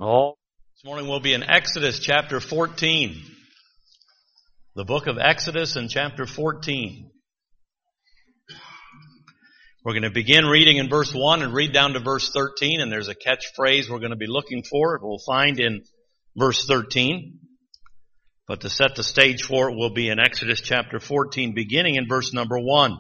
Oh, this morning we'll be in Exodus chapter 14. The book of Exodus in chapter 14. We're going to begin reading in verse 1 and read down to verse 13, and there's a catchphrase we're going to be looking for. We'll find in verse 13. But to set the stage for it, we'll be in Exodus chapter 14, beginning in verse number 1.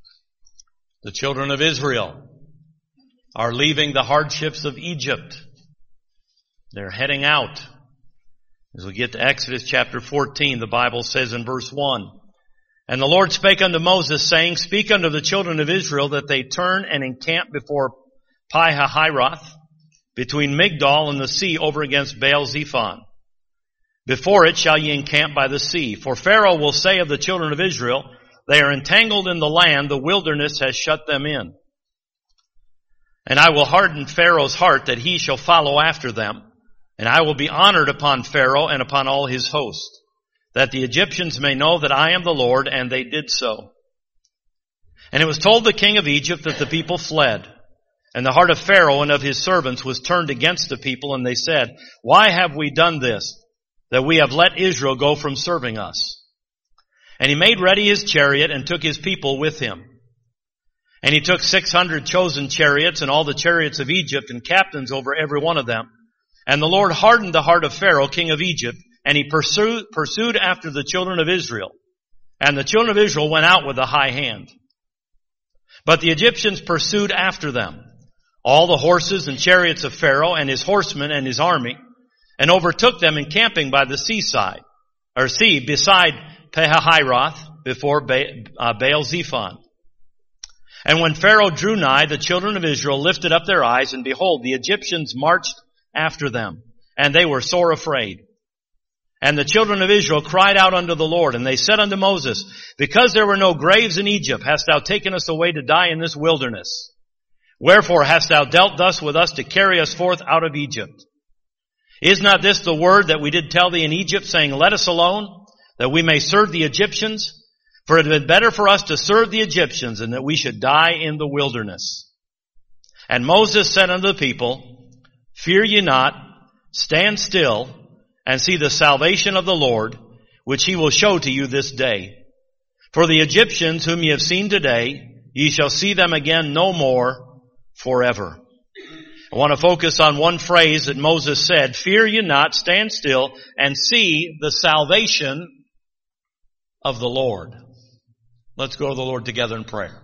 The children of Israel are leaving the hardships of Egypt. They're heading out. As we get to Exodus chapter 14, the Bible says in verse 1, "And the Lord spake unto Moses, saying, Speak unto the children of Israel that they turn and encamp before Pi-hahiroth, between Migdol and the sea over against Baal-zephon. Before it shall ye encamp by the sea. For Pharaoh will say of the children of Israel, They are entangled in the land, the wilderness has shut them in. And I will harden Pharaoh's heart that he shall follow after them. And I will be honored upon Pharaoh and upon all his host, that the Egyptians may know that I am the Lord, and they did so. And it was told the king of Egypt that the people fled. And the heart of Pharaoh and of his servants was turned against the people, and they said, Why have we done this, that we have let Israel go from serving us? And he made ready his chariot and took his people with him. And he took 600 chosen chariots and all the chariots of Egypt and captains over every one of them. And the Lord hardened the heart of Pharaoh, king of Egypt, and he pursued after the children of Israel. And the children of Israel went out with a high hand. But the Egyptians pursued after them, all the horses and chariots of Pharaoh and his horsemen and his army, and overtook them encamping by the seaside, or sea, beside Pi-hahiroth, before Baal-zephon. And when Pharaoh drew nigh, the children of Israel lifted up their eyes, and behold, the Egyptians marched after them, and they were sore afraid. And the children of Israel cried out unto the Lord, and they said unto Moses, Because there were no graves in Egypt, hast thou taken us away to die in this wilderness? Wherefore hast thou dealt thus with us to carry us forth out of Egypt? Is not this the word that we did tell thee in Egypt, saying, Let us alone, that we may serve the Egyptians? For it had been better for us to serve the Egyptians than that we should die in the wilderness. And Moses said unto the people, Fear ye not, stand still, and see the salvation of the Lord, which he will show to you this day. For the Egyptians whom ye have seen today, ye shall see them again no more forever." I want to focus on one phrase that Moses said, Fear ye not, stand still, and see the salvation of the Lord. Let's go to the Lord together in prayer.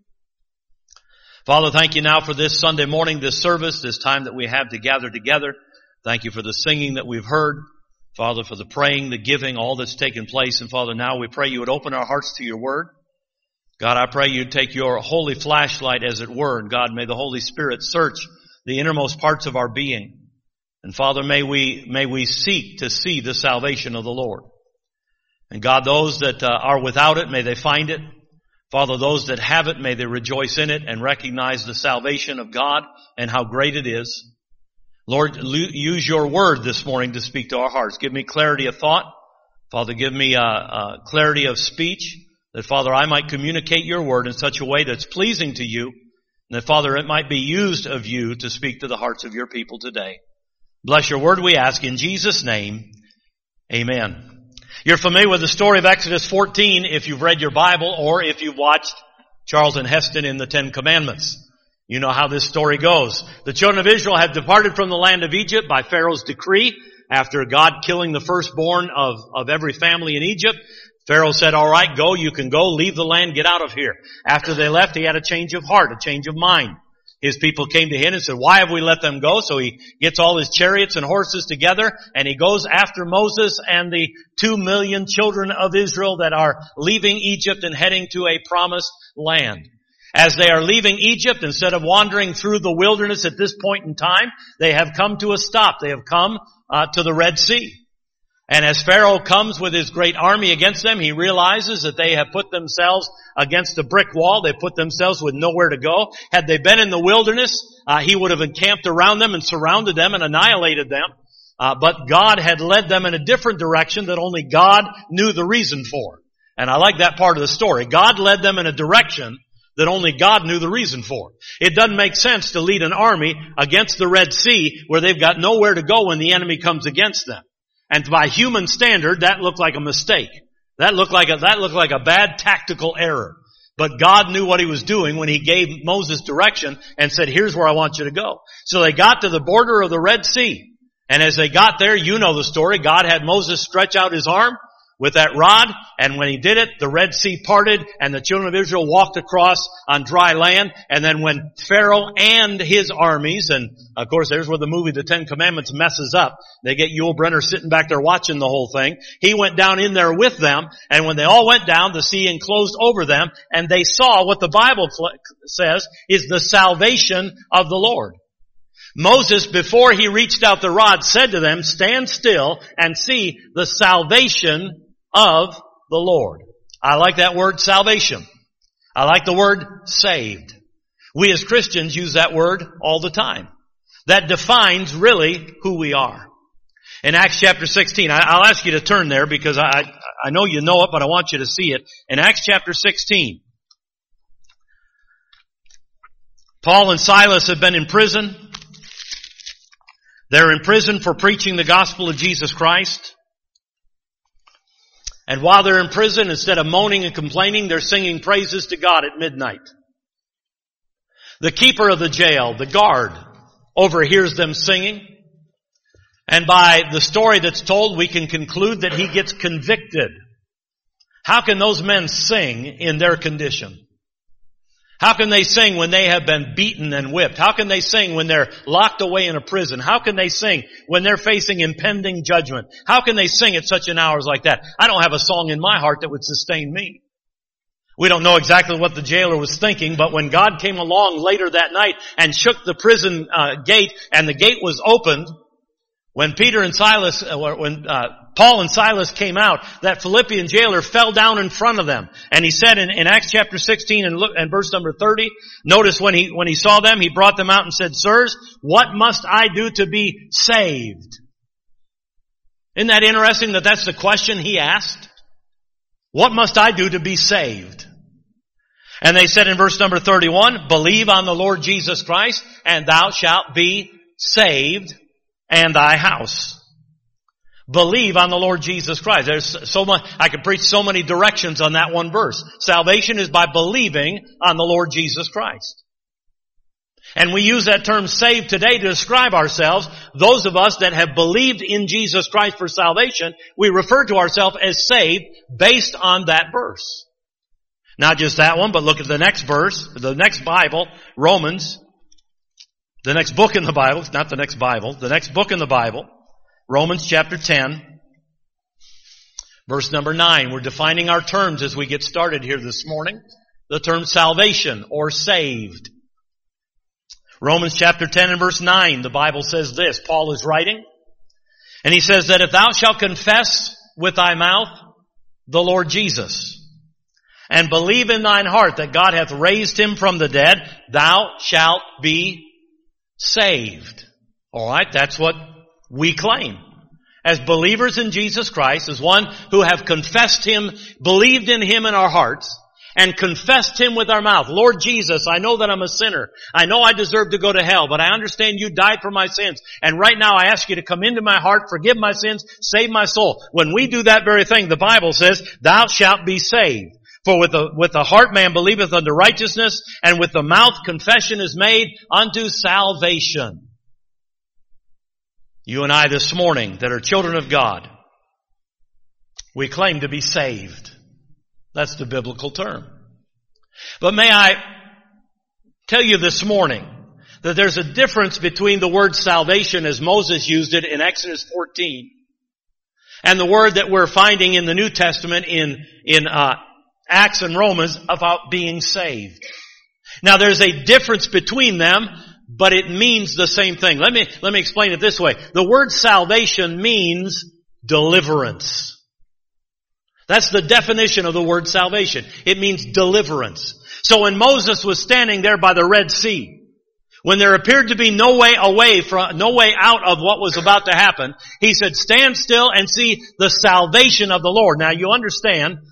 Father, thank you now for this Sunday morning, this service, this time that we have to gather together. Thank you for the singing that we've heard. Father, for the praying, the giving, all that's taken place. And Father, now we pray you would open our hearts to your word. God, I pray you'd take your holy flashlight, as it were. And God, may the Holy Spirit search the innermost parts of our being. And Father, may we seek to see the salvation of the Lord. And God, those that are without it, may they find it. Father, those that have it, may they rejoice in it and recognize the salvation of God and how great it is. Lord, use your word this morning to speak to our hearts. Give me clarity of thought. Father, give me clarity of speech, that, Father, I might communicate your word in such a way that's pleasing to you, and that, Father, it might be used of you to speak to the hearts of your people today. Bless your word, we ask in Jesus' name. Amen. You're familiar with the story of Exodus 14 if you've read your Bible or if you've watched Charlton Heston in the Ten Commandments. You know how this story goes. The children of Israel had departed from the land of Egypt by Pharaoh's decree after God killing the firstborn of every family in Egypt. Pharaoh said, all right, go, you can go, leave the land, get out of here. After they left, he had a change of heart, a change of mind. His people came to him and said, why have we let them go? So he gets all his chariots and horses together, and he goes after Moses and the 2 million children of Israel that are leaving Egypt and heading to a promised land. As they are leaving Egypt, instead of wandering through the wilderness at this point in time, they have come to a stop. They have come to the Red Sea. And as Pharaoh comes with his great army against them, he realizes that they have put themselves against a brick wall. They put themselves with nowhere to go. Had they been in the wilderness, he would have encamped around them and surrounded them and annihilated them. But God had led them in a different direction that only God knew the reason for. And I like that part of the story. God led them in a direction that only God knew the reason for. It doesn't make sense to lead an army against the Red Sea where they've got nowhere to go when the enemy comes against them. And by human standard, that looked like a mistake. That looked like a bad tactical error. But God knew what He was doing when He gave Moses direction and said, here's where I want you to go. So they got to the border of the Red Sea. And as they got there, you know the story, God had Moses stretch out his arm with that rod, and when he did it, the Red Sea parted, and the children of Israel walked across on dry land. And then when Pharaoh and his armies, and of course there's where the movie The Ten Commandments messes up. They get Yul Brynner sitting back there watching the whole thing. He went down in there with them, and when they all went down, the sea enclosed over them, and they saw what the Bible says is the salvation of the Lord. Moses, before he reached out the rod, said to them, stand still and see the salvation of the Lord. I like that word salvation. I like the word saved. We as Christians use that word all the time. That defines really who we are. In Acts chapter 16, I'll ask you to turn there because I know you know it, but I want you to see it. In Acts chapter 16, Paul and Silas have been in prison. They're in prison for preaching the gospel of Jesus Christ. And while they're in prison, instead of moaning and complaining, they're singing praises to God at midnight. The keeper of the jail, the guard, overhears them singing. And by the story that's told, we can conclude that he gets convicted. How can those men sing in their condition? How can they sing when they have been beaten and whipped? How can they sing when they're locked away in a prison? How can they sing when they're facing impending judgment? How can they sing at such an hour like that? I don't have a song in my heart that would sustain me. We don't know exactly what the jailer was thinking, but when God came along later that night and shook the prison gate and the gate was opened, when Paul and Silas came out, that Philippian jailer fell down in front of them. And he said in Acts chapter 16 and verse number 30, notice when he saw them, he brought them out and said, sirs, what must I do to be saved? Isn't that interesting that that's the question he asked? What must I do to be saved? And they said in verse number 31, believe on the Lord Jesus Christ and thou shalt be saved and thy house. Believe on the Lord Jesus Christ. There's so much, I could preach so many directions on that one verse. Salvation is by believing on the Lord Jesus Christ. And we use that term saved today to describe ourselves. Those of us that have believed in Jesus Christ for salvation, we refer to ourselves as saved based on that verse. Not just that one, but look at the next verse, the next Bible, Romans. The next book in the Bible, not the next Bible, the next book in the Bible, Romans chapter 10, verse number 9. We're defining our terms as we get started here this morning. The term salvation or saved. Romans chapter 10 and verse 9, the Bible says this. Paul is writing, and he says that if thou shalt confess with thy mouth the Lord Jesus, and believe in thine heart that God hath raised him from the dead, thou shalt be saved. Alright, that's what we claim. As believers in Jesus Christ, as one who have confessed Him, believed in Him in our hearts, and confessed Him with our mouth. Lord Jesus, I know that I'm a sinner. I know I deserve to go to hell, but I understand You died for my sins. And right now I ask You to come into my heart, forgive my sins, save my soul. When we do that very thing, the Bible says, thou shalt be saved. For with the heart man believeth unto righteousness, and with the mouth confession is made unto salvation. You and I this morning that are children of God, we claim to be saved. That's the biblical term. But may I tell you this morning that there's a difference between the word salvation as Moses used it in Exodus 14 and the word that we're finding in the New Testament in Acts and Romans about being saved. Now there's a difference between them, but it means the same thing. Let me explain it this way. The word salvation means deliverance. That's the definition of the word salvation. It means deliverance. So when Moses was standing there by the Red Sea, when there appeared to be no way out of what was about to happen, he said, stand still and see the salvation of the Lord. Now you understand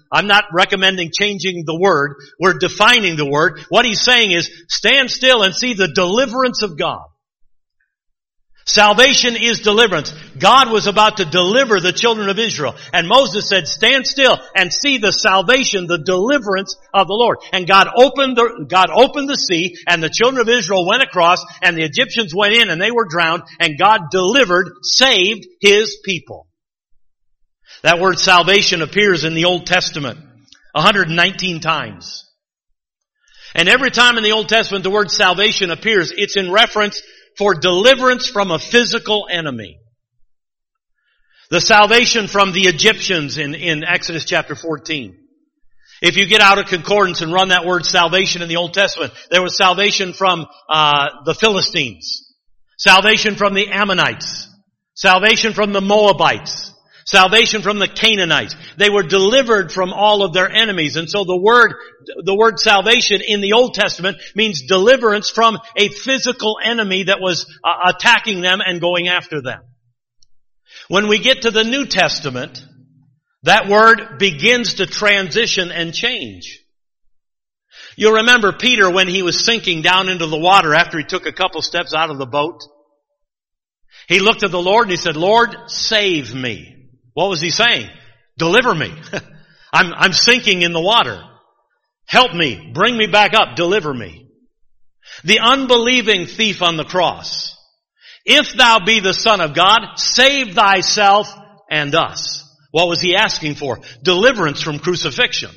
I'm not recommending changing the word. We're defining the word. What he's saying is, stand still and see the deliverance of God. Salvation is deliverance. God was about to deliver the children of Israel. And Moses said, stand still and see the salvation, the deliverance of the Lord. And God opened the sea, and the children of Israel went across, and the Egyptians went in and they were drowned, and God saved His people. That word salvation appears in the Old Testament 119 times. And every time in the Old Testament the word salvation appears, it's in reference for deliverance from a physical enemy. The salvation from the Egyptians in Exodus chapter 14. If you get out of concordance and run that word salvation in the Old Testament, there was salvation from the Philistines, salvation from the Ammonites, salvation from the Moabites, salvation from the Canaanites. They were delivered from all of their enemies. And so the word salvation in the Old Testament means deliverance from a physical enemy that was attacking them and going after them. When we get to the New Testament, that word begins to transition and change. You'll remember Peter when he was sinking down into the water after he took a couple steps out of the boat. He looked at the Lord and he said, Lord, save me. What was he saying? Deliver me. I'm sinking in the water. Help me. Bring me back up. Deliver me. The unbelieving thief on the cross. If thou be the Son of God, save thyself and us. What was he asking for? Deliverance from crucifixion.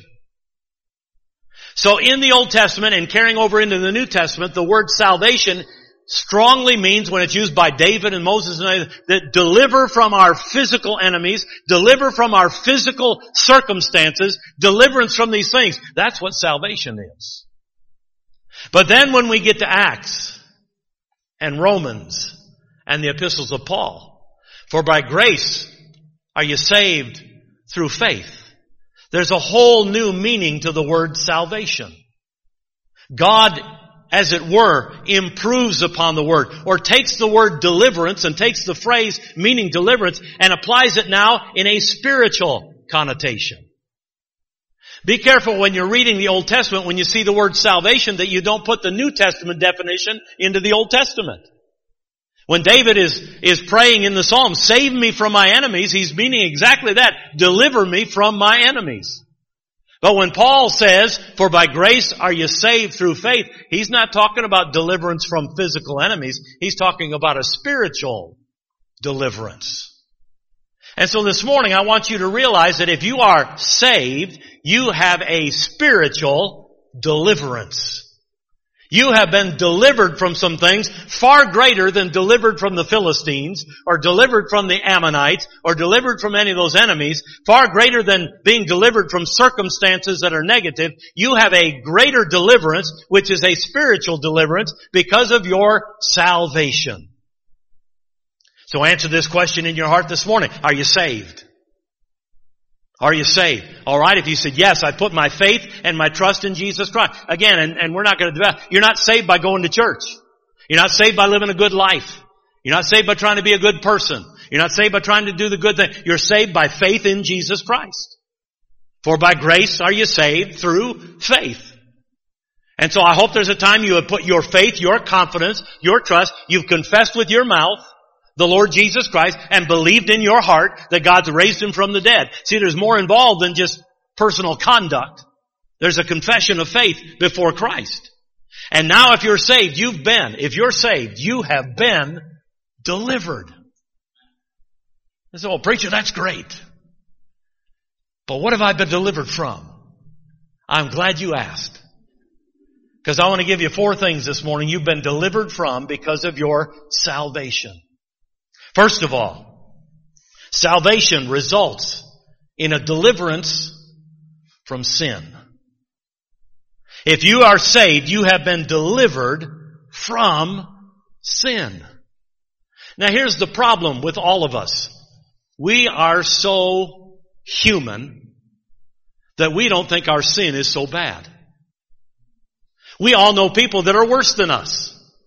So in the Old Testament and carrying over into the New Testament, the word salvation strongly means, when it's used by David and Moses, that deliver from our physical enemies, deliver from our physical circumstances, deliverance from these things. That's what salvation is. But then when we get to Acts and Romans and the epistles of Paul, for by grace are you saved through faith, there's a whole new meaning to the word salvation. God, as it were, improves upon the word, or takes the word deliverance and takes the phrase meaning deliverance and applies it now in a spiritual connotation. Be careful when you're reading the Old Testament, when you see the word salvation, that you don't put the New Testament definition into the Old Testament. When David is praying in the Psalm, save me from my enemies, he's meaning exactly that. Deliver me from my enemies. But when Paul says, for by grace are you saved through faith, he's not talking about deliverance from physical enemies. He's talking about a spiritual deliverance. And so this morning I want you to realize that if you are saved, you have a spiritual deliverance. You have been delivered from some things far greater than delivered from the Philistines, or delivered from the Ammonites, or delivered from any of those enemies, far greater than being delivered from circumstances that are negative. You have a greater deliverance, which is a spiritual deliverance, because of your salvation. So answer this question in your heart this morning. Are you saved? Are you saved? All right, if you said, yes, I put my faith and my trust in Jesus Christ. Again, and we're not going to do that. You're not saved by going to church. You're not saved by living a good life. You're not saved by trying to be a good person. You're not saved by trying to do the good thing. You're saved by faith in Jesus Christ. For by grace are you saved through faith. And so I hope there's a time you have put your faith, your confidence, your trust, you've confessed with your mouth the Lord Jesus Christ and believed in your heart that God's raised Him from the dead. See, there's more involved than just personal conduct. There's a confession of faith before Christ. And now if you're saved, if you're saved, you have been delivered. I say, well, preacher, that's great. But what have I been delivered from? I'm glad you asked. Because I want to give you 4 things this morning you've been delivered from because of your salvation. First of all, salvation results in a deliverance from sin. If you are saved, you have been delivered from sin. Now here's the problem with all of us. We are so human that we don't think our sin is so bad. We all know people that are worse than us.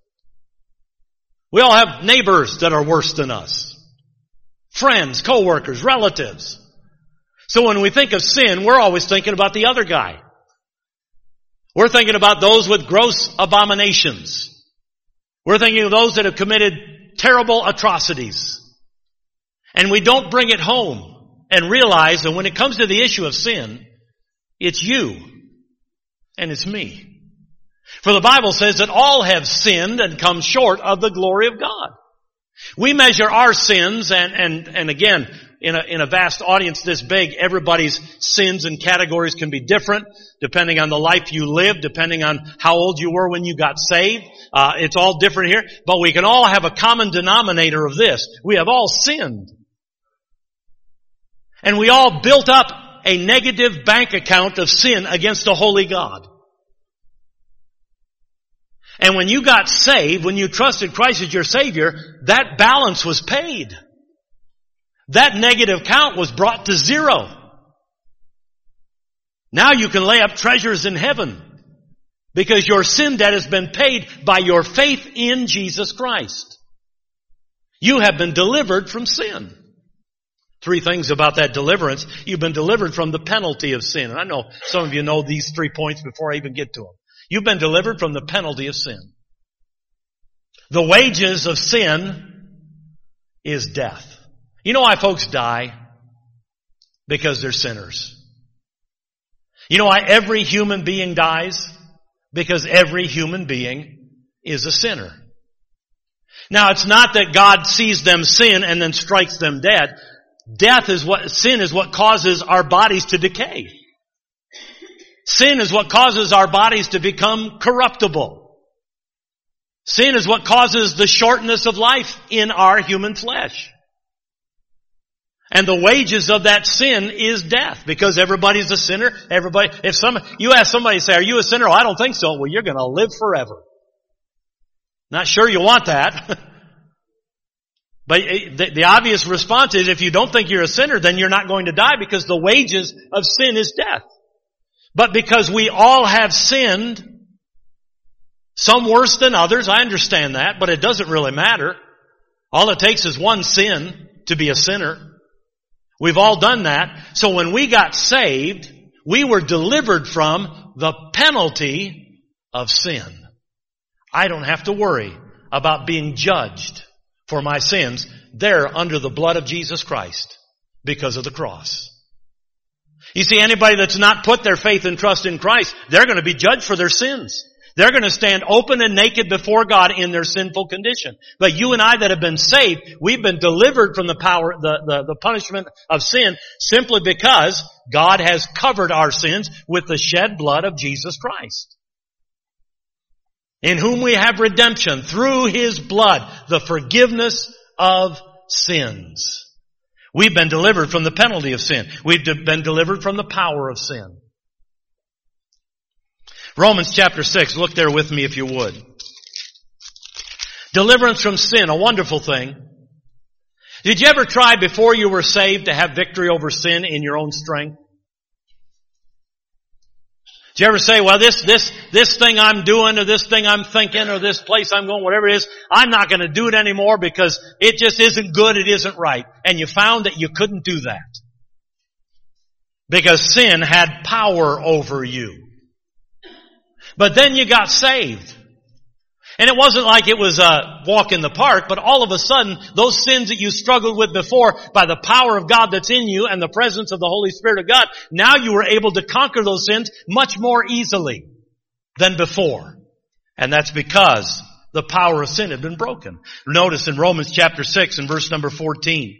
We all have neighbors that are worse than us. Friends, co-workers, relatives. So when we think of sin, we're always thinking about the other guy. We're thinking about those with gross abominations. We're thinking of those that have committed terrible atrocities. And we don't bring it home and realize that when it comes to the issue of sin, it's you and it's me. For the Bible says that all have sinned and come short of the glory of God. We measure our sins and again, in a vast audience this big, everybody's sins and categories can be different depending on the life you lived, depending on how old you were when you got saved. It's all different here, but we can all have a common denominator of this. We have all sinned. And we all built up a negative bank account of sin against a holy God. And when you got saved, when you trusted Christ as your Savior, that balance was paid. That negative count was brought to zero. Now you can lay up treasures in heaven because your sin debt has been paid by your faith in Jesus Christ. You have been delivered from sin. 3 things about that deliverance. You've been delivered from the penalty of sin. And I know some of you know these 3 points before I even get to them. You've been delivered from the penalty of sin. The wages of sin is death. You know why folks die? Because they're sinners. You know why every human being dies? Because every human being is a sinner. Now it's not that God sees them sin and then strikes them dead. Sin is what causes our bodies to decay. Sin is what causes our bodies to become corruptible. Sin is what causes the shortness of life in our human flesh. And the wages of that sin is death, because everybody's a sinner. You ask somebody, say, are you a sinner? Oh, I don't think so. Well, you're going to live forever. Not sure you want that. But the obvious response is if you don't think you're a sinner, then you're not going to die, because the wages of sin is death. But because we all have sinned, some worse than others, I understand that, but it doesn't really matter. All it takes is one sin to be a sinner. We've all done that. So when we got saved, we were delivered from the penalty of sin. I don't have to worry about being judged for my sins. They're under the blood of Jesus Christ because of the cross. You see, anybody that's not put their faith and trust in Christ, they're going to be judged for their sins. They're going to stand open and naked before God in their sinful condition. But you and I that have been saved, we've been delivered from the punishment of sin simply because God has covered our sins with the shed blood of Jesus Christ. In whom we have redemption through His blood, the forgiveness of sins. We've been delivered from the penalty of sin. We've been delivered from the power of sin. Romans chapter 6, look there with me if you would. Deliverance from sin, a wonderful thing. Did you ever try before you were saved to have victory over sin in your own strength? Did you ever say, well, this thing I'm doing, or this thing I'm thinking, or this place I'm going, whatever it is, I'm not going to do it anymore because it just isn't good, it isn't right. And you found that you couldn't do that. Because sin had power over you. But then you got saved. And it wasn't like it was a walk in the park, but all of a sudden, those sins that you struggled with before, by the power of God that's in you and the presence of the Holy Spirit of God, now you were able to conquer those sins much more easily than before. And that's because the power of sin had been broken. Notice in Romans chapter 6 and verse number 14.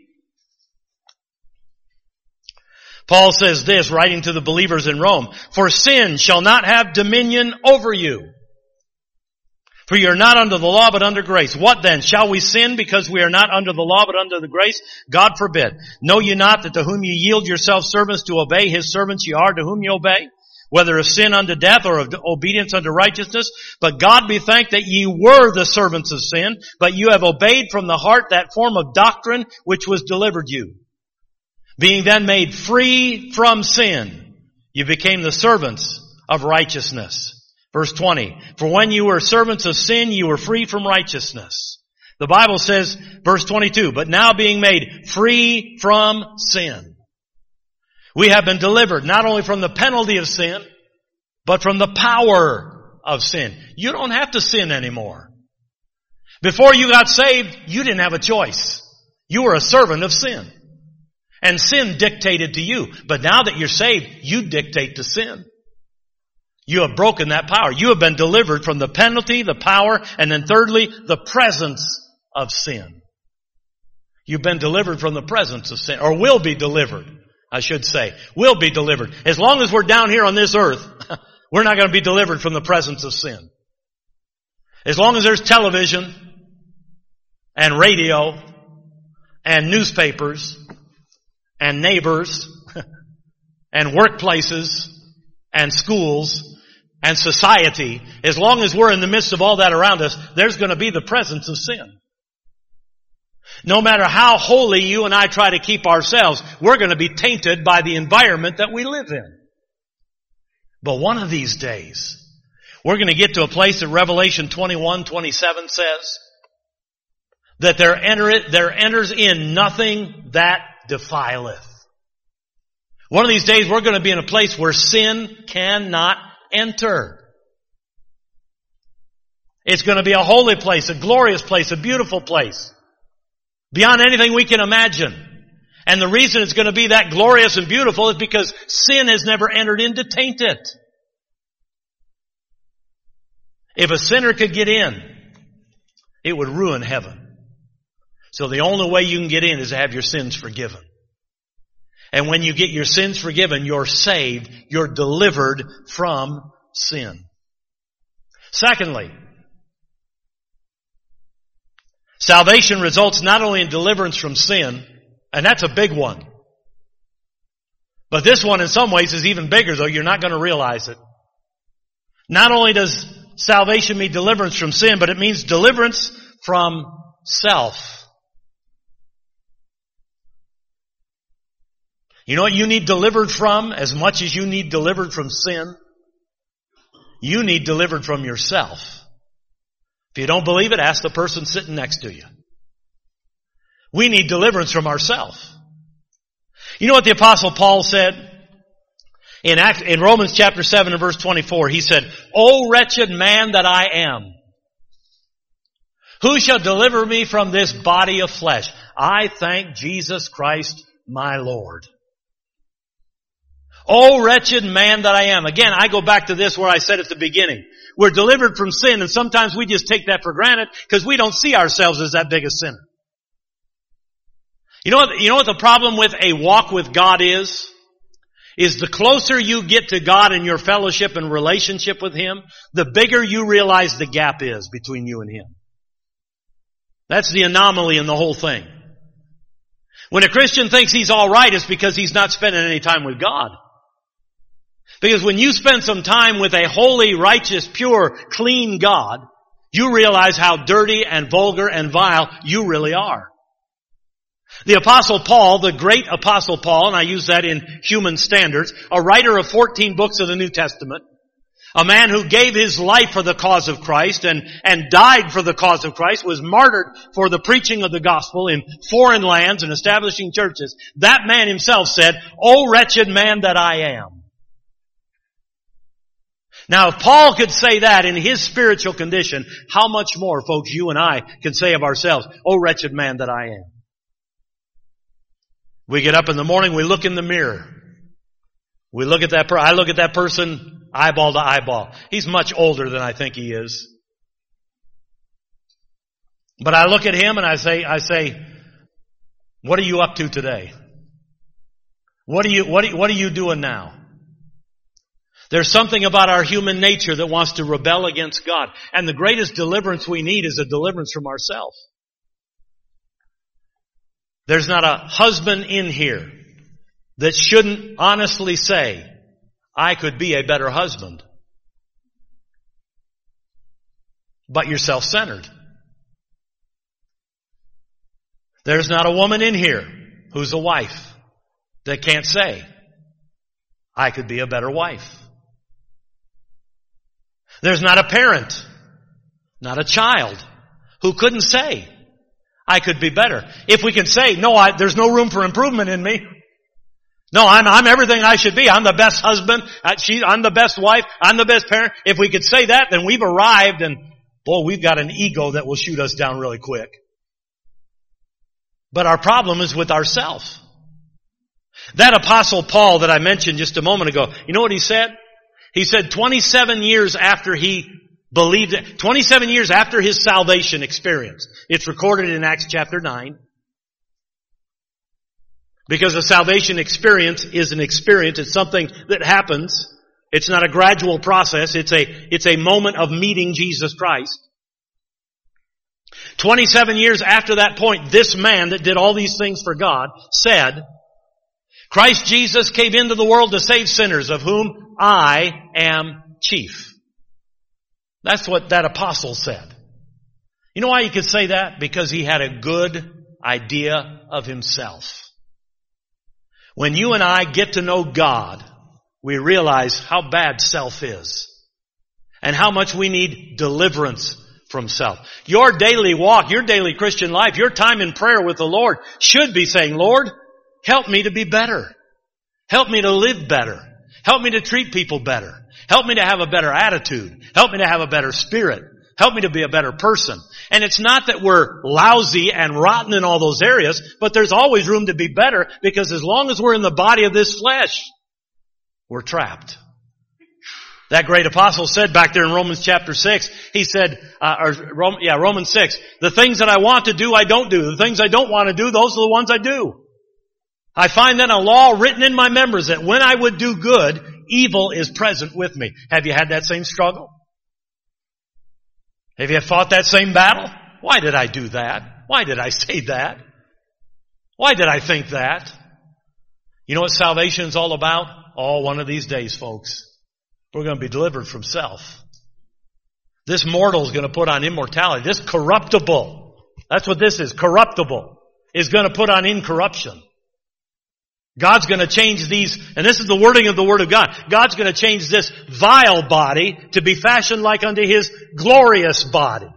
Paul says this, writing to the believers in Rome, for sin shall not have dominion over you. For you are not under the law, but under grace. What then? Shall we sin because we are not under the law, but under the grace? God forbid. Know ye not that to whom ye yield yourselves servants to obey, His servants ye are to whom ye obey? Whether of sin unto death or of obedience unto righteousness. But God be thanked that ye were the servants of sin, but you have obeyed from the heart that form of doctrine which was delivered you. Being then made free from sin, you became the servants of righteousness. Verse 20, for when you were servants of sin, you were free from righteousness. The Bible says, verse 22, but now being made free from sin. We have been delivered not only from the penalty of sin, but from the power of sin. You don't have to sin anymore. Before you got saved, you didn't have a choice. You were a servant of sin. And sin dictated to you. But now that you're saved, you dictate to sin. You have broken that power. You have been delivered from the penalty, the power, and then thirdly, the presence of sin. You've been delivered from the presence of sin, or will be delivered, I should say. Will be delivered. As long as we're down here on this earth, we're not going to be delivered from the presence of sin. As long as there's television and radio and newspapers and neighbors and workplaces and schools and society, as long as we're in the midst of all that around us, there's going to be the presence of sin. No matter how holy you and I try to keep ourselves, we're going to be tainted by the environment that we live in. But one of these days, we're going to get to a place that Revelation 21:27 says that there enters in nothing that defileth. One of these days we're going to be in a place where sin cannot enter. It's going to be a holy place, a glorious place, a beautiful place. Beyond anything we can imagine. And the reason it's going to be that glorious and beautiful is because sin has never entered in to taint it. If a sinner could get in, it would ruin heaven. So the only way you can get in is to have your sins forgiven. And when you get your sins forgiven, you're saved, you're delivered from sin. Secondly, salvation results not only in deliverance from sin, and that's a big one. But this one in some ways is even bigger, though you're not going to realize it. Not only does salvation mean deliverance from sin, but it means deliverance from self. You know what you need delivered from as much as you need delivered from sin? You need delivered from yourself. If you don't believe it, ask the person sitting next to you. We need deliverance from ourselves. You know what the Apostle Paul said? In Romans chapter 7 and verse 24, he said, "O wretched man that I am, who shall deliver me from this body of flesh? I thank Jesus Christ my Lord." O wretched man that I am. Again, I go back to this where I said at the beginning. We're delivered from sin, and sometimes we just take that for granted because we don't see ourselves as that big a sinner. You know what the problem with a walk with God is? Is the closer you get to God in your fellowship and relationship with Him, the bigger you realize the gap is between you and Him. That's the anomaly in the whole thing. When a Christian thinks he's all right, it's because he's not spending any time with God. Because when you spend some time with a holy, righteous, pure, clean God, you realize how dirty and vulgar and vile you really are. The Apostle Paul, the great Apostle Paul, and I use that in human standards, a writer of 14 books of the New Testament, a man who gave his life for the cause of Christ and died for the cause of Christ, was martyred for the preaching of the gospel in foreign lands and establishing churches. That man himself said, "O wretched man that I am." Now, if Paul could say that in his spiritual condition, how much more, folks, you and I can say of ourselves, "O wretched man that I am." We get up in the morning, we look in the mirror. We look at that I look at that person eyeball to eyeball. He's much older than I think he is. But I look at him and I say, "What are you up to today? What are you doing now?" There's something about our human nature that wants to rebel against God. And the greatest deliverance we need is a deliverance from ourselves. There's not a husband in here that shouldn't honestly say, "I could be a better husband." But you're self-centered. There's not a woman in here who's a wife that can't say, "I could be a better wife." There's not a parent, not a child, who couldn't say, "I could be better." If we can say, "No, there's no room for improvement in me. No, I'm everything I should be. I'm the best husband. I'm the best wife. I'm the best parent. If we could say that, then we've arrived, and boy, we've got an ego that will shoot us down really quick. But our problem is with ourselves. That apostle Paul that I mentioned just a moment ago, you know what he said? He said 27 years after he believed it, 27 years after his salvation experience. It's recorded in Acts chapter 9. Because a salvation experience is an experience. It's something that happens. It's not a gradual process. It's a moment of meeting Jesus Christ. 27 years after that point, this man that did all these things for God said, Christ Jesus came into the world to save sinners, of whom I am chief. That's what that apostle said. You know why he could say that? Because he had a good idea of himself. When you and I get to know God, we realize how bad self is and how much we need deliverance from self. Your daily walk, your daily Christian life, your time in prayer with the Lord should be saying, Lord, help me to be better. Help me to live better. Help me to treat people better. Help me to have a better attitude. Help me to have a better spirit. Help me to be a better person. And it's not that we're lousy and rotten in all those areas, but there's always room to be better, because as long as we're in the body of this flesh, we're trapped. That great apostle said back there in Romans chapter 6, he said, Romans 6, the things that I want to do, I don't do. The things I don't want to do, those are the ones I do. I find then a law written in my members that when I would do good, evil is present with me. Have you had that same struggle? Have you fought that same battle? Why did I do that? Why did I say that? Why did I think that? You know what salvation is all about? Oh, one of these days, folks, we're going to be delivered from self. This mortal is going to put on immortality. This corruptible, that's what this is, corruptible, is going to put on incorruption. God's going to change these, and this is the wording of the Word of God. God's going to change this vile body to be fashioned like unto His glorious body.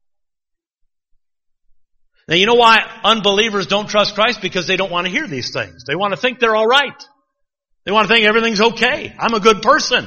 Now you know why unbelievers don't trust Christ? Because they don't want to hear these things. They want to think they're all right. They want to think everything's okay. I'm a good person.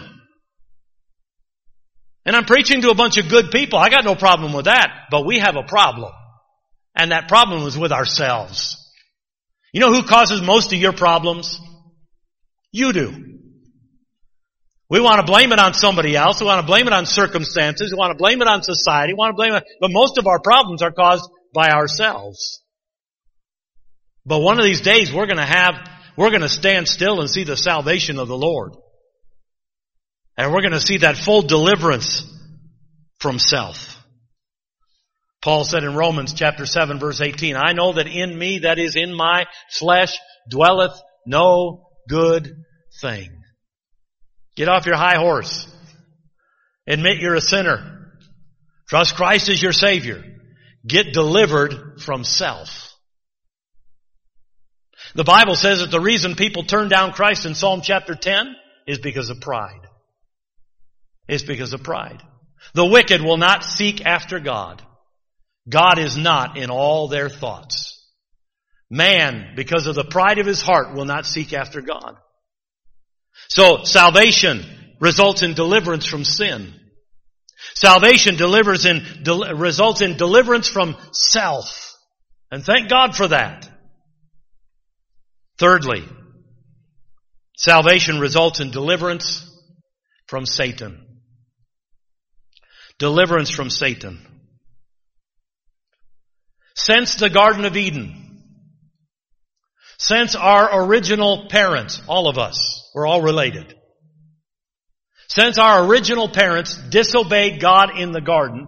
And I'm preaching to a bunch of good people. I got no problem with that. But we have a problem. And that problem is with ourselves. You know who causes most of your problems? You do. We want to blame it on somebody else. We want to blame it on circumstances. We want to blame it on society. We want to blame it. But most of our problems are caused by ourselves. But one of these days we're going to stand still and see the salvation of the Lord. And we're going to see that full deliverance from self. Paul said in Romans chapter 7 verse 18, I know that in me, that is in my flesh, dwelleth no good thing. Get off your high horse. Admit you're a sinner. Trust Christ as your Savior. Get delivered from self. The Bible says that the reason people turn down Christ in Psalm chapter 10 is because of pride. It's because of pride. The wicked will not seek after God. God is not in all their thoughts. Man, because of the pride of his heart, will not seek after God. So, salvation results in deliverance from sin. Salvation results in deliverance from self. And thank God for that. Thirdly, salvation results in deliverance from Satan. Deliverance from Satan. Since the Garden of Eden, since our original parents, all of us, we're all related. Since our original parents disobeyed God in the garden,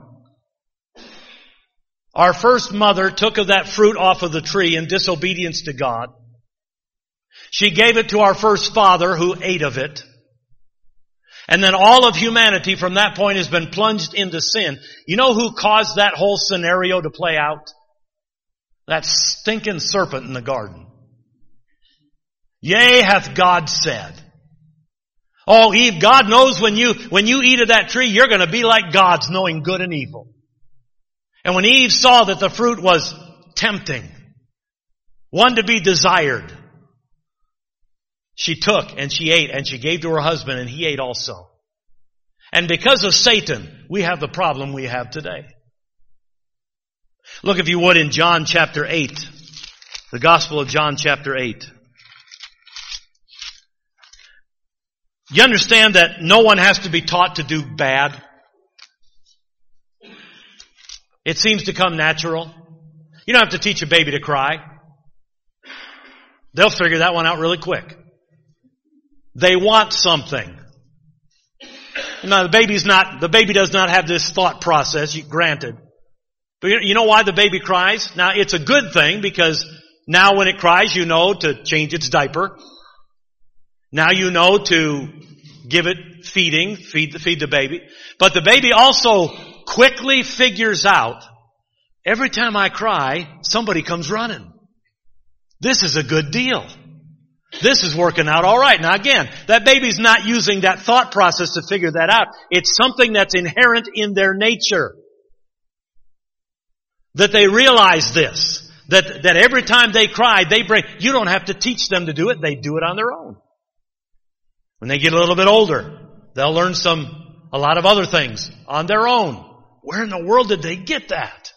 our first mother took of that fruit off of the tree in disobedience to God. She gave it to our first father who ate of it. And then all of humanity from that point has been plunged into sin. You know who caused that whole scenario to play out? That stinking serpent in the garden. Yea, hath God said. Oh, Eve, God knows when you eat of that tree, you're going to be like gods, knowing good and evil. And when Eve saw that the fruit was tempting, one to be desired, she took and she ate and she gave to her husband and he ate also. And because of Satan, we have the problem we have today. Look, if you would, in John chapter 8. The Gospel of John chapter 8. You understand that no one has to be taught to do bad? It seems to come natural. You don't have to teach a baby to cry. They'll figure that one out really quick. They want something. Now, the baby does not have this thought process, granted. But you know why the baby cries? Now, it's a good thing because now when it cries, you know to change its diaper. Now you know to give it feeding, feed the baby. But the baby also quickly figures out, every time I cry, somebody comes running. This is a good deal. This is working out all right. Now again, that baby's not using that thought process to figure that out. It's something that's inherent in their nature. That they realize this. That every time they cry, you don't have to teach them to do it. They do it on their own. When they get a little bit older, they'll learn a lot of other things on their own. Where in the world did they get that?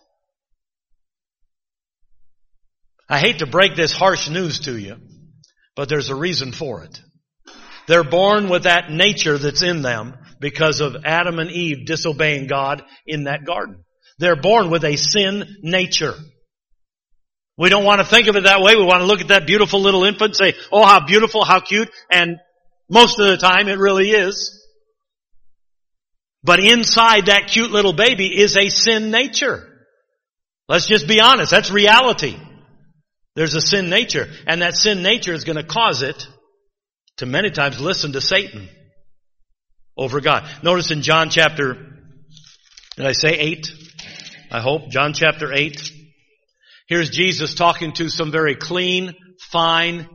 I hate to break this harsh news to you, but there's a reason for it. They're born with that nature that's in them because of Adam and Eve disobeying God in that garden. They're born with a sin nature. We don't want to think of it that way. We want to look at that beautiful little infant and say, oh, how beautiful, how cute. And most of the time it really is. But inside that cute little baby is a sin nature. Let's just be honest. That's reality. There's a sin nature. And that sin nature is going to cause it to many times listen to Satan over God. Notice in John chapter, did I say 8? I hope. John chapter 8. Here's Jesus talking to some very clean, fine,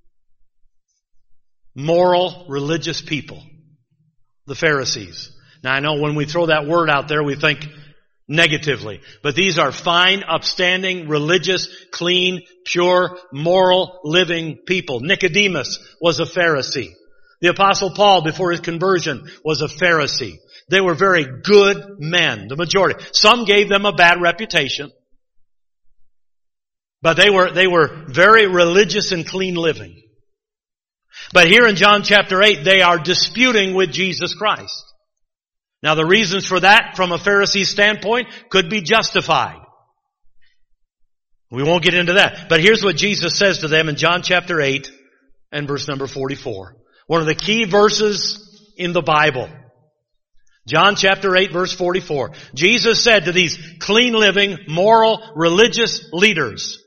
moral, religious people. The Pharisees. Now I know when we throw that word out there, we think negatively. But these are fine, upstanding, religious, clean, pure, moral, living people. Nicodemus was a Pharisee. The Apostle Paul, before his conversion, was a Pharisee. They were very good men, the majority. Some gave them a bad reputation. But they were very religious and clean living. But here in John chapter 8, they are disputing with Jesus Christ. Now the reasons for that from a Pharisee standpoint could be justified. We won't get into that. But here's what Jesus says to them in John chapter 8 and verse number 44. One of the key verses in the Bible. John chapter 8 verse 44. Jesus said to these clean living, moral, religious leaders,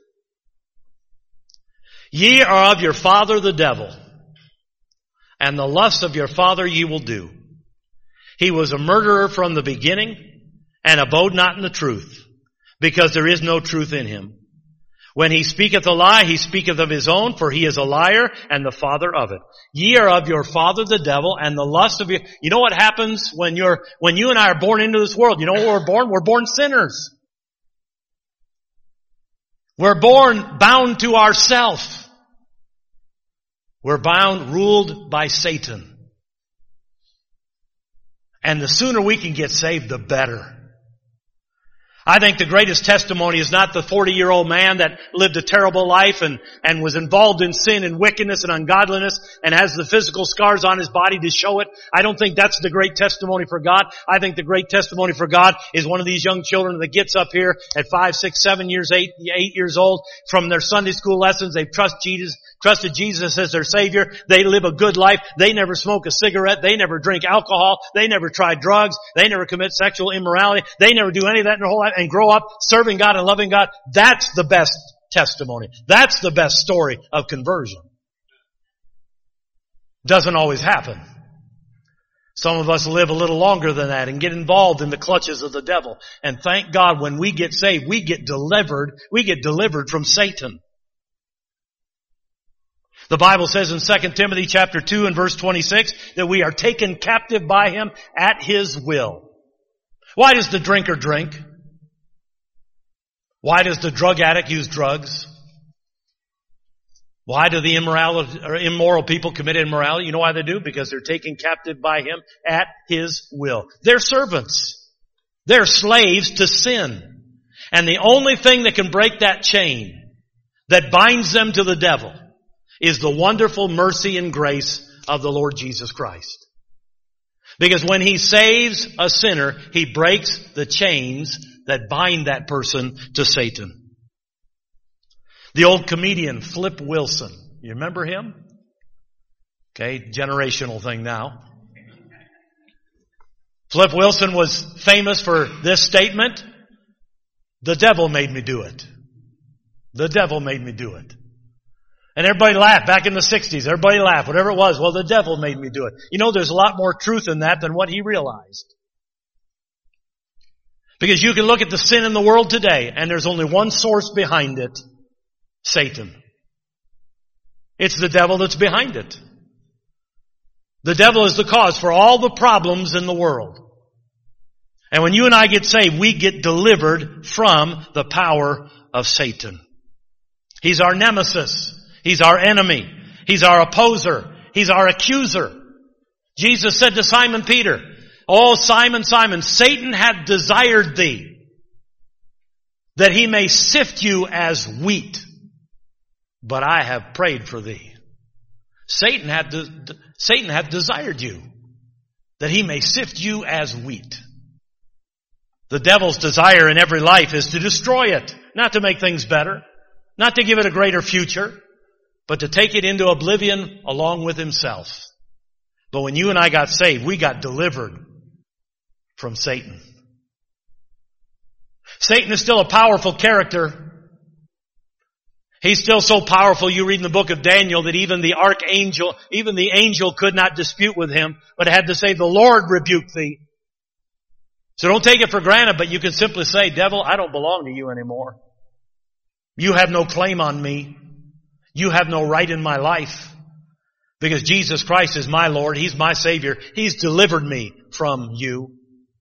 ye are of your father the devil, and the lusts of your father ye will do. He was a murderer from the beginning, and abode not in the truth, because there is no truth in him. When he speaketh a lie, he speaketh of his own, for he is a liar and the father of it. Ye are of your father the devil, and the lust of your... You know what happens when you and I are born into this world? You know what we're born? We're born sinners. We're born bound to ourself. We're bound, ruled by Satan. And the sooner we can get saved, the better. I think the greatest testimony is not the 40-year-old man that lived a terrible life and was involved in sin and wickedness and ungodliness and has the physical scars on his body to show it. I don't think that's the great testimony for God. I think the great testimony for God is one of these young children that gets up here at 5, 6, 7 years, 8 years old from their Sunday school lessons. They've trusted Jesus as their Savior. They live a good life. They never smoke a cigarette. They never drink alcohol. They never try drugs. They never commit sexual immorality. They never do any of that in their whole life and grow up serving God and loving God. That's the best testimony. That's the best story of conversion. Doesn't always happen. Some of us live a little longer than that and get involved in the clutches of the devil. And thank God when we get saved, we get delivered from Satan. The Bible says in 2 Timothy chapter 2 and verse 26 that we are taken captive by him at his will. Why does the drinker drink? Why does the drug addict use drugs? Why do the immoral people commit immorality? You know why they do? Because they're taken captive by him at his will. They're servants. They're slaves to sin. And the only thing that can break that chain that binds them to the devil is the wonderful mercy and grace of the Lord Jesus Christ. Because when he saves a sinner, he breaks the chains that bind that person to Satan. The old comedian Flip Wilson. You remember him? Okay, generational thing now. Flip Wilson was famous for this statement. The devil made me do it. The devil made me do it. And everybody laughed back in the 60s. Everybody laughed, whatever it was. Well, the devil made me do it. You know, there's a lot more truth in that than what he realized. Because you can look at the sin in the world today, and there's only one source behind it. Satan. It's the devil that's behind it. The devil is the cause for all the problems in the world. And when you and I get saved, we get delivered from the power of Satan. He's our nemesis. He's our enemy. He's our opposer. He's our accuser. Jesus said to Simon Peter, "Oh, Simon, Simon, Satan hath desired thee, that he may sift you as wheat. But I have prayed for thee." Satan hath desired you, that he may sift you as wheat. The devil's desire in every life is to destroy it, not to make things better, not to give it a greater future, but to take it into oblivion along with himself. But when you and I got saved, we got delivered from Satan. Satan is still a powerful character. He's still so powerful, you read in the book of Daniel, that even the archangel, even the angel could not dispute with him, but had to say, "The Lord rebuke thee." So don't take it for granted, but you can simply say, "Devil, I don't belong to you anymore. You have no claim on me. You have no right in my life. Because Jesus Christ is my Lord. He's my Savior. He's delivered me from you."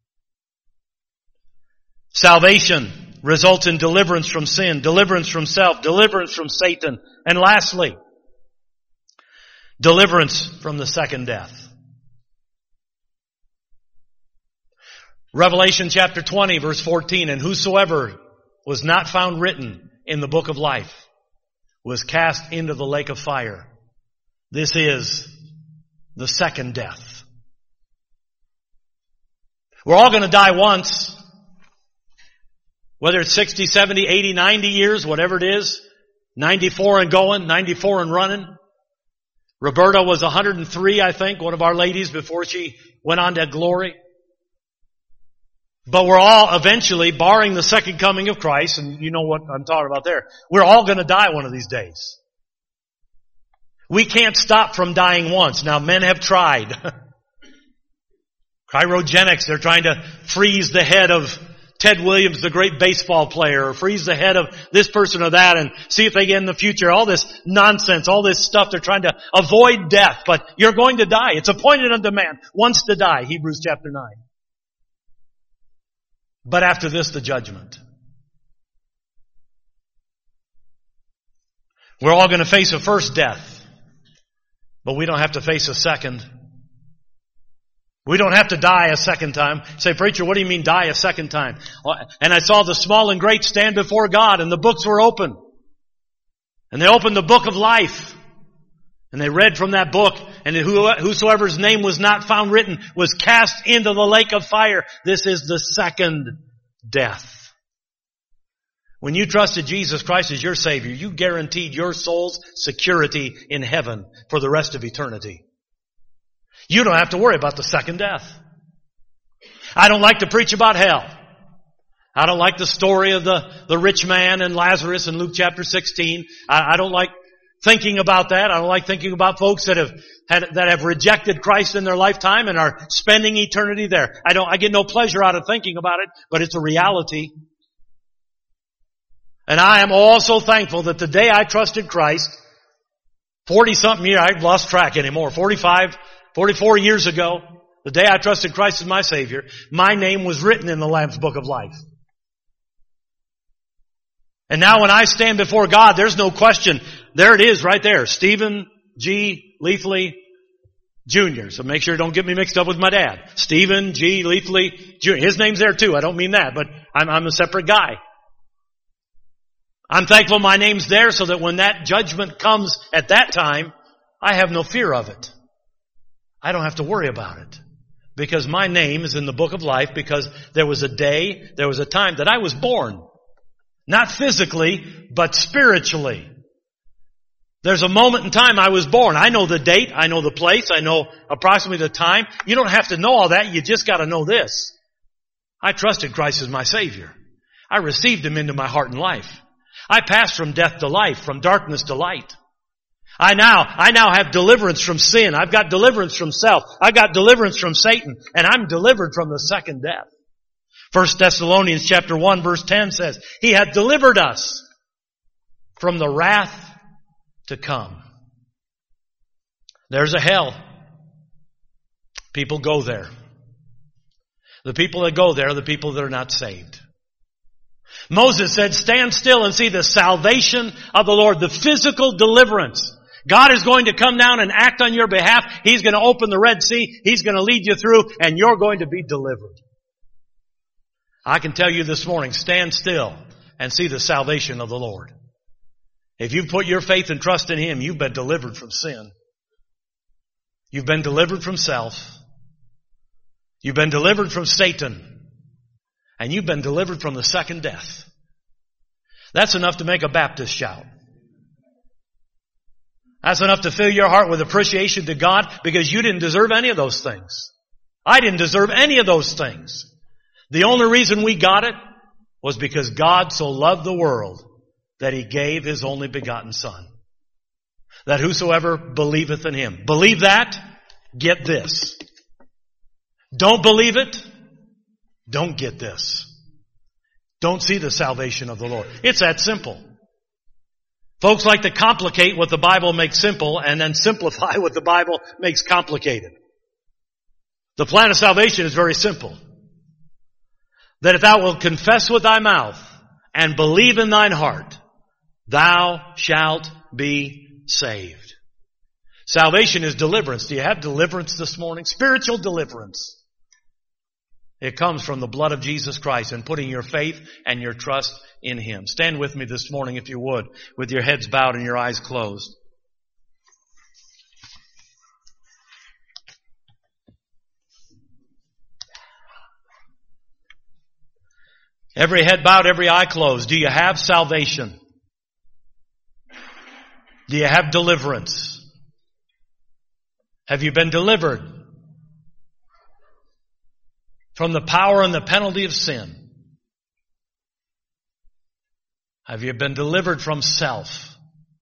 Salvation results in deliverance from sin, deliverance from self, deliverance from Satan, and lastly, deliverance from the second death. Revelation chapter 20, verse 14, "And whosoever was not found written in the book of life was cast into the lake of fire." This is the second death. We're all going to die once. Whether it's 60, 70, 80, 90 years, whatever it is. 94 and going, 94 and running. Roberta was 103, I think, one of our ladies, before she went on to glory. But we're all eventually, barring the second coming of Christ, and you know what I'm talking about there, we're all going to die one of these days. We can't stop from dying once. Now, men have tried. Cryogenics, they're trying to freeze the head of Ted Williams, the great baseball player, or freeze the head of this person or that and see if they get in the future. All this nonsense, all this stuff, they're trying to avoid death. But you're going to die. It's appointed unto man once to die, Hebrews chapter 9. But after this, the judgment. We're all going to face a first death, but we don't have to face a second. We don't have to die a second time. Say, "Preacher, what do you mean die a second time?" And I saw the small and great stand before God, and the books were open. And they opened the book of life. And they read from that book, and whosoever's name was not found written was cast into the lake of fire. This is the second death. When you trusted Jesus Christ as your Savior, you guaranteed your soul's security in heaven for the rest of eternity. You don't have to worry about the second death. I don't like to preach about hell. I don't like the story of the rich man and Lazarus in Luke chapter 16. I don't like thinking about that. I don't like thinking about folks that have rejected Christ in their lifetime and are spending eternity there. I get no pleasure out of thinking about it, but it's a reality. And I am also thankful that the day I trusted Christ, 40-something years, I've lost track anymore, 44 years ago, the day I trusted Christ as my Savior, my name was written in the Lamb's Book of Life. And now when I stand before God, there's no question. there it is right there. Stephen G. Leafley Jr. So make sure don't get me mixed up with my dad. Stephen G. Leafley Jr. His name's there too. I don't mean that, but I'm a separate guy. I'm thankful my name's there so that when that judgment comes at that time, I have no fear of it. I don't have to worry about it. Because my name is in the book of life because there was a day, there was a time that I was born. Not physically, but spiritually. There's a moment in time I was born. I know the date, I know the place, I know approximately the time. You don't have to know all that, you just gotta know this. I trusted Christ as my Savior. I received Him into my heart and life. I passed from death to life, from darkness to light. I now have deliverance from sin. I've got deliverance from self. I've got deliverance from Satan. And I'm delivered from the second death. 1 Thessalonians chapter 1 verse 10 says, He hath delivered us from the wrath to come. There's a hell. People go there. The people that go there are the people that are not saved. Moses said, stand still and see the salvation of the Lord, the physical deliverance. God is going to come down and act on your behalf. He's going to open the Red Sea. He's going to lead you through, and you're going to be delivered. I can tell you this morning, stand still and see the salvation of the Lord. If you've put your faith and trust in Him, you've been delivered from sin. You've been delivered from self. You've been delivered from Satan. And you've been delivered from the second death. That's enough to make a Baptist shout. That's enough to fill your heart with appreciation to God because you didn't deserve any of those things. I didn't deserve any of those things. The only reason we got it was because God so loved the world that He gave His only begotten Son. That whosoever believeth in Him. Believe that, get this. Don't believe it, don't get this. Don't see the salvation of the Lord. It's that simple. Folks like to complicate what the Bible makes simple and then simplify what the Bible makes complicated. The plan of salvation is very simple. That if thou wilt confess with thy mouth and believe in thine heart, thou shalt be saved. Salvation is deliverance. Do you have deliverance this morning? Spiritual deliverance. It comes from the blood of Jesus Christ and putting your faith and your trust in Him. Stand with me this morning if you would, with your heads bowed and your eyes closed. Every head bowed, every eye closed. Do you have salvation? Do you have deliverance? Have you been delivered from the power and the penalty of sin? Have you been delivered from self?